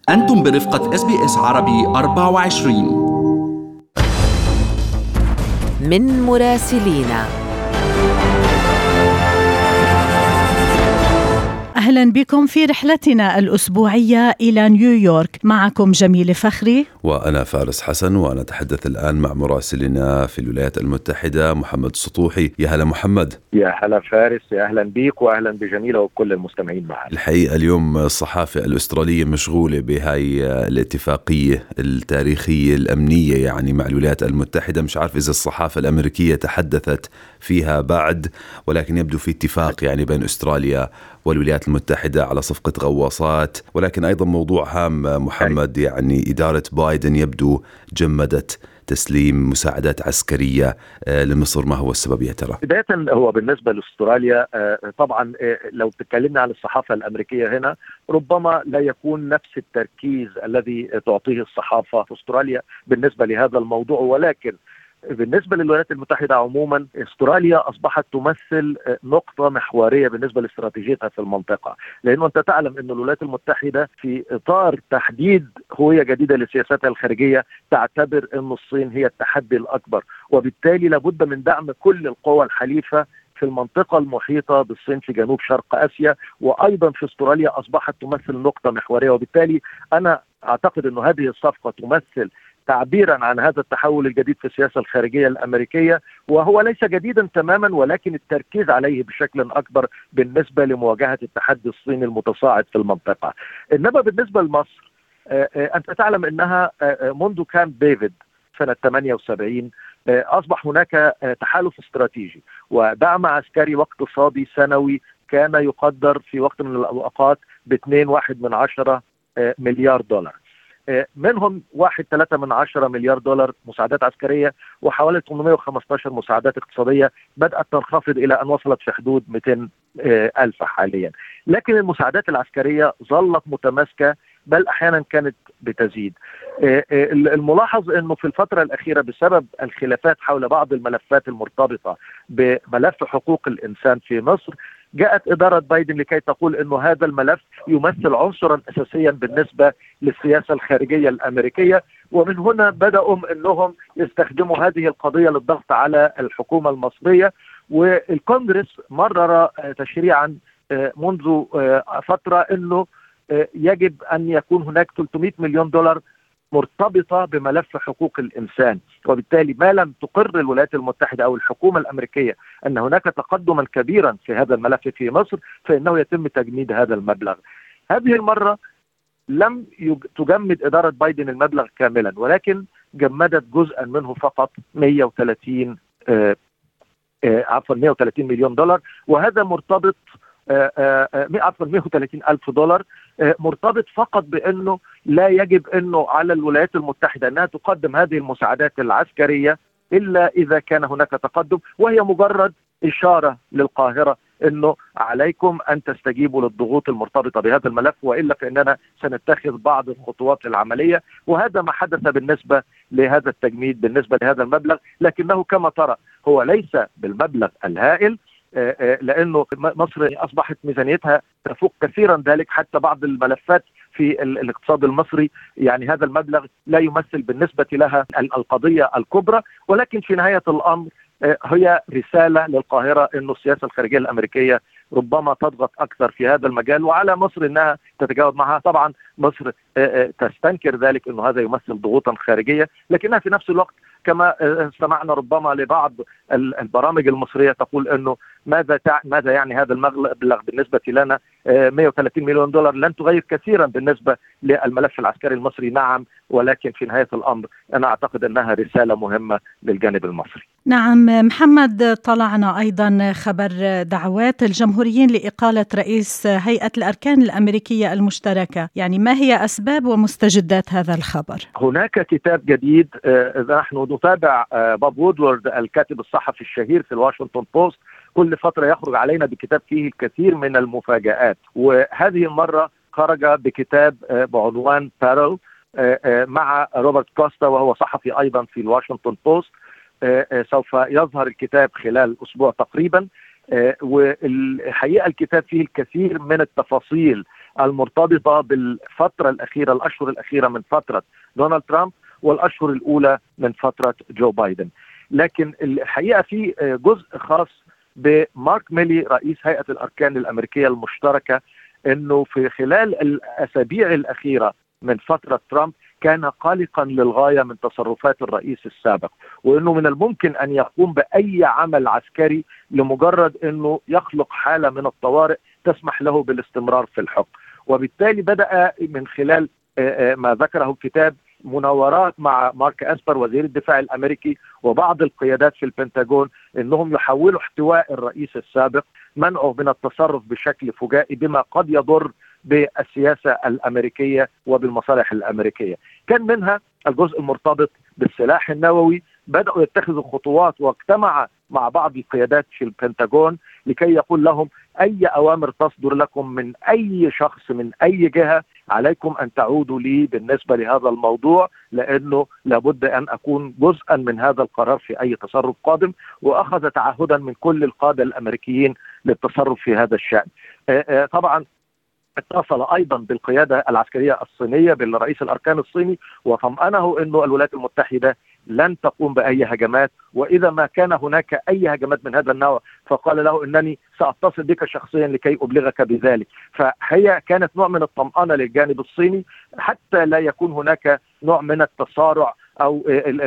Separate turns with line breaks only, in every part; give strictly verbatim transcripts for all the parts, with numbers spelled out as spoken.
أنتم برفقة إس بي إس عربي أربعة وعشرين.
من مراسلينا.
أهلا بكم في رحلتنا الأسبوعية إلى نيويورك. معكم جميل فخري
وأنا فارس حسن، وأنا أتحدث الآن مع مراسلنا في الولايات المتحدة محمد سطوحي. يا هلا محمد.
يا هلا فارس، يا أهلا بيك وأهلا بجميلة وكل المستمعين معنا.
الحقيقة اليوم الصحافة الأسترالية مشغولة بهاي الاتفاقية التاريخية الأمنية يعني مع الولايات المتحدة. مش عارف إذا الصحافة الأمريكية تحدثت فيها بعد، ولكن يبدو في اتفاق يعني بين أستراليا والولايات المتحدة على صفقة غواصات. ولكن أيضا موضوع هام محمد، يعني إدارة بايدن يبدو جمدت تسليم مساعدات عسكرية لمصر. ما هو السبب يا ترى؟
بداية هو بالنسبة لأستراليا طبعا لو تكلمنا عن الصحافة الأمريكية هنا ربما لا يكون نفس التركيز الذي تعطيه الصحافة في أستراليا بالنسبة لهذا الموضوع، ولكن بالنسبة للولايات المتحدة عموما استراليا أصبحت تمثل نقطة محورية بالنسبة لاستراتيجيتها في المنطقة، لأنه أنت تعلم أن الولايات المتحدة في إطار تحديد هوية جديدة لسياساتها الخارجية تعتبر أن الصين هي التحدي الأكبر، وبالتالي لابد من دعم كل القوى الحليفة في المنطقة المحيطة بالصين في جنوب شرق آسيا، وأيضا في استراليا أصبحت تمثل نقطة محورية. وبالتالي أنا أعتقد أن هذه الصفقة تمثل تعبيرا عن هذا التحول الجديد في السياسة الخارجية الأمريكية، وهو ليس جديدا تماما ولكن التركيز عليه بشكل أكبر بالنسبة لمواجهة التحدي الصيني المتصاعد في المنطقة. إنما بالنسبة لمصر أنت تعلم أنها منذ كامب ديفيد سنة ثمانية وسبعين أصبح هناك تحالف استراتيجي ودعم عسكري واقتصادي سنوي كان يقدر في وقت من الأوقات باثنين واحد من عشرة مليار دولار، منهم واحد ثلاثة من عشرة مليار دولار مساعدات عسكرية، وحوالي ثمانمائة وخمسة عشر مساعدات اقتصادية بدأت تنخفض إلى أن وصلت في حدود مئتين ألف حاليا. لكن المساعدات العسكرية ظلت متماسكة بل أحيانا كانت بتزيد. الملاحظ أنه في الفترة الأخيرة بسبب الخلافات حول بعض الملفات المرتبطة بملف حقوق الإنسان في مصر جاءت إدارة بايدن لكي تقول أنه هذا الملف يمثل عنصرا أساسيا بالنسبة للسياسة الخارجية الأمريكية، ومن هنا بدأوا أنهم يستخدموا هذه القضية للضغط على الحكومة المصرية. والكونغرس مرر تشريعا منذ فترة أنه يجب أن يكون هناك ثلاثمائة مليون دولار مرتبطة بملف حقوق الإنسان، وبالتالي ما لم تقر الولايات المتحدة أو الحكومة الأمريكية أن هناك تقدما كبيرا في هذا الملف في مصر فإنه يتم تجميد هذا المبلغ. هذه المرة لم تجمد إدارة بايدن المبلغ كاملا، ولكن جمدت جزءا منه فقط مئة وثلاثين آه آه عفوا مئة وثلاثين مليون دولار، وهذا مرتبط عفوا مئة وثلاثين ألف دولار، مرتبط فقط بأنه لا يجب أنه على الولايات المتحدة أنها تقدم هذه المساعدات العسكرية إلا إذا كان هناك تقدم، وهي مجرد إشارة للقاهرة أنه عليكم أن تستجيبوا للضغوط المرتبطة بهذا الملف، وإلا فإننا سنتخذ بعض الخطوات العملية. وهذا ما حدث بالنسبة لهذا التجميد بالنسبة لهذا المبلغ، لكنه كما ترى هو ليس بالمبلغ الهائل، لأنه مصر أصبحت ميزانيتها تفوق كثيرا ذلك، حتى بعض الملفات في الاقتصاد المصري يعني هذا المبلغ لا يمثل بالنسبة لها القضية الكبرى، ولكن في نهاية الأمر هي رسالة للقاهرة أن السياسة الخارجية الأمريكية ربما تضغط أكثر في هذا المجال، وعلى مصر أنها تتجاوب معها. طبعا مصر تستنكر ذلك أنه هذا يمثل ضغوطا خارجية، لكنها في نفس الوقت كما سمعنا ربما لبعض البرامج المصرية تقول أنه ماذا تع... ماذا يعني هذا المبلغ بالنسبة لنا؟ مئة وثلاثين مليون دولار لن تغير كثيرا بالنسبة للملف العسكري المصري، نعم، ولكن في نهاية الأمر أنا أعتقد أنها رسالة مهمة للجانب المصري.
نعم محمد، طلعنا أيضا خبر دعوات الجمهوريين لإقالة رئيس هيئة الأركان الأمريكية المشتركة، يعني ما هي أسباب ومستجدات هذا الخبر؟
هناك كتاب جديد، نحن نتابع بوب وودورد الكاتب الصحفي الشهير في الواشنطن بوست، كل فترة يخرج علينا بكتاب فيه الكثير من المفاجآت، وهذه المرة خرج بكتاب بعنوان بارل مع روبرت كوستا وهو صحفي أيضا في الواشنطن بوست. سوف يظهر الكتاب خلال أسبوع تقريبا، والحقيقة الكتاب فيه الكثير من التفاصيل المرتبطة بالفترة الأخيرة، الأشهر الأخيرة من فترة دونالد ترامب والأشهر الأولى من فترة جو بايدن. لكن الحقيقة في جزء خاص بمارك ميلي رئيس هيئة الأركان الأمريكية المشتركة، أنه في خلال الأسابيع الأخيرة من فترة ترامب كان قلقا للغاية من تصرفات الرئيس السابق، وأنه من الممكن أن يقوم بأي عمل عسكري لمجرد أنه يخلق حالة من الطوارئ تسمح له بالاستمرار في الحكم. وبالتالي بدأ من خلال ما ذكره الكتاب مناورات مع مارك أسبر وزير الدفاع الأمريكي وبعض القيادات في البنتاغون أنهم يحاولوا احتواء الرئيس السابق، منعه من التصرف بشكل فجائي بما قد يضر بالسياسة الأمريكية وبالمصالح الأمريكية. كان منها الجزء المرتبط بالسلاح النووي، بدأوا يتخذوا خطوات واجتمع مع بعض القيادات في البنتاغون لكي يقول لهم أي أوامر تصدر لكم من أي شخص من أي جهة عليكم أن تعودوا لي بالنسبة لهذا الموضوع، لأنه لابد أن أكون جزءا من هذا القرار في أي تصرف قادم. وأخذ تعهدا من كل القادة الأمريكيين للتصرف في هذا الشأن. طبعا اتصل أيضا بالقيادة العسكرية الصينية بالرئيس الأركان الصيني وطمأنه أنه الولايات المتحدة لن تقوم بأي هجمات، وإذا ما كان هناك أي هجمات من هذا النوع فقال له أنني سأتصل بك شخصيا لكي أبلغك بذلك. فهي كانت نوع من الطمأنة للجانب الصيني حتى لا يكون هناك نوع من التسارع أو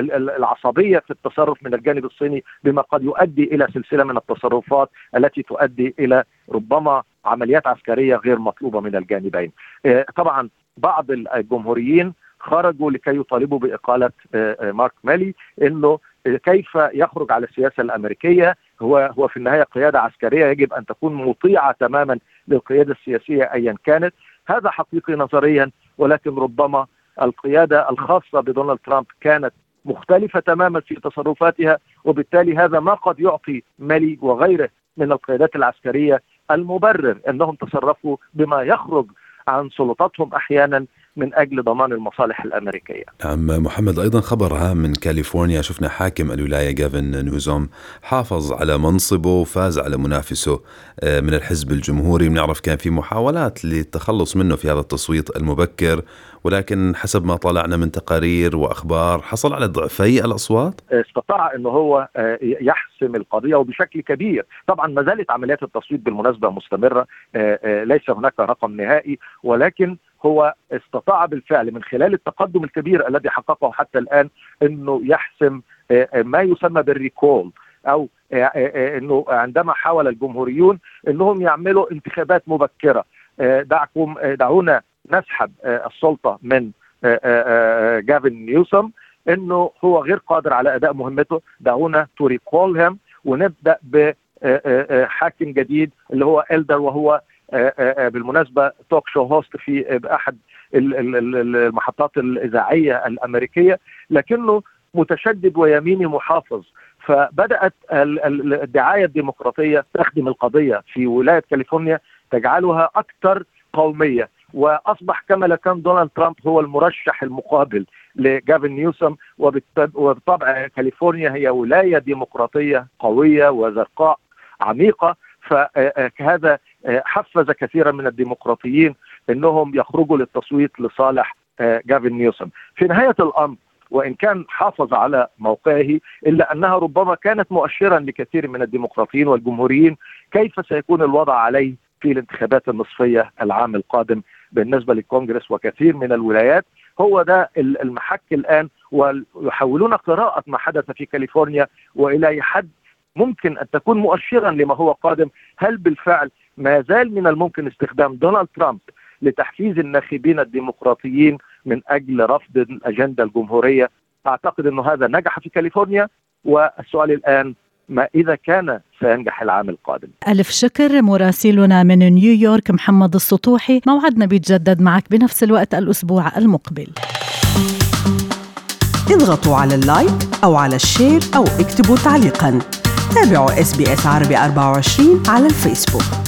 العصبية في التصرف من الجانب الصيني، بما قد يؤدي إلى سلسلة من التصرفات التي تؤدي إلى ربما عمليات عسكرية غير مطلوبة من الجانبين. طبعا بعض الجمهوريين خرجوا لكي يطالبوا بإقالة مارك ميلي، إنه كيف يخرج على السياسة الأمريكية. هو هو في النهاية قيادة عسكرية يجب أن تكون مطيعة تماما للقيادة السياسية أيا كانت. هذا حقيقي نظريا، ولكن ربما القيادة الخاصة بدونالد ترامب كانت مختلفة تماما في تصرفاتها، وبالتالي هذا ما قد يعطي ميلي وغيره من القيادات العسكرية المبرر أنهم تصرفوا بما يخرج عن سلطاتهم أحيانا من أجل ضمان المصالح الأمريكية.
عم محمد، أيضا خبر هام من كاليفورنيا، شفنا حاكم الولاية جافن نيوزوم حافظ على منصبه وفاز على منافسه من الحزب الجمهوري. بنعرف كان في محاولات للتخلص منه في هذا التصويت المبكر، ولكن حسب ما طلعنا من تقارير وأخبار حصل على ضعفي الأصوات.
استطاع أنه هو يحسم القضية وبشكل كبير. طبعا ما زالت عمليات التصويت بالمناسبة مستمرة، ليس هناك رقم نهائي، ولكن هو استطاع بالفعل من خلال التقدم الكبير الذي حققه حتى الآن أنه يحسم ما يسمى بالريكول، أو أنه عندما حاول الجمهوريون أنهم يعملوا انتخابات مبكرة، دعكم دعونا نسحب السلطة من جافن نيوسوم، أنه هو غير قادر على أداء مهمته، دعونا تو ريكول هيم ونبدأ بحاكم جديد اللي هو إلدر، وهو بالمناسبة توك شو هوست في أحد المحطات الإذاعية الأمريكية، لكنه متشدد ويميني محافظ. فبدأت الدعاية الديمقراطية تخدم القضية في ولاية كاليفورنيا تجعلها أكثر قومية، وأصبح كما لو كان دونالد ترامب هو المرشح المقابل لجافن نيوسوم. وبالطبع كاليفورنيا هي ولاية ديمقراطية قوية وزرقاء عميقة، فهذا حفز كثيرا من الديمقراطيين انهم يخرجوا للتصويت لصالح جافن نيوسوم. في نهاية الامر وان كان حافظ على موقعه، الا انها ربما كانت مؤشرا لكثير من الديمقراطيين والجمهوريين كيف سيكون الوضع عليه في الانتخابات النصفية العام القادم بالنسبة للكونغرس وكثير من الولايات. هو ده المحك الآن، ويحاولون قراءة ما حدث في كاليفورنيا وإلى حد ممكن أن تكون مؤشرا لما هو قادم. هل بالفعل ما زال من الممكن استخدام دونالد ترامب لتحفيز الناخبين الديمقراطيين من أجل رفض الأجندة الجمهورية؟ أعتقد أنه هذا نجح في كاليفورنيا، والسؤال الآن ما إذا كان سينجح العام القادم.
ألف شكر مراسلنا من نيويورك محمد السطوحي. موعدنا بيتجدد معك بنفس الوقت الأسبوع المقبل.
اضغطوا على اللايك أو على الشير أو اكتبوا تعليقا. تابعوا إس بي إس عربي أربعة وعشرين على الفيسبوك.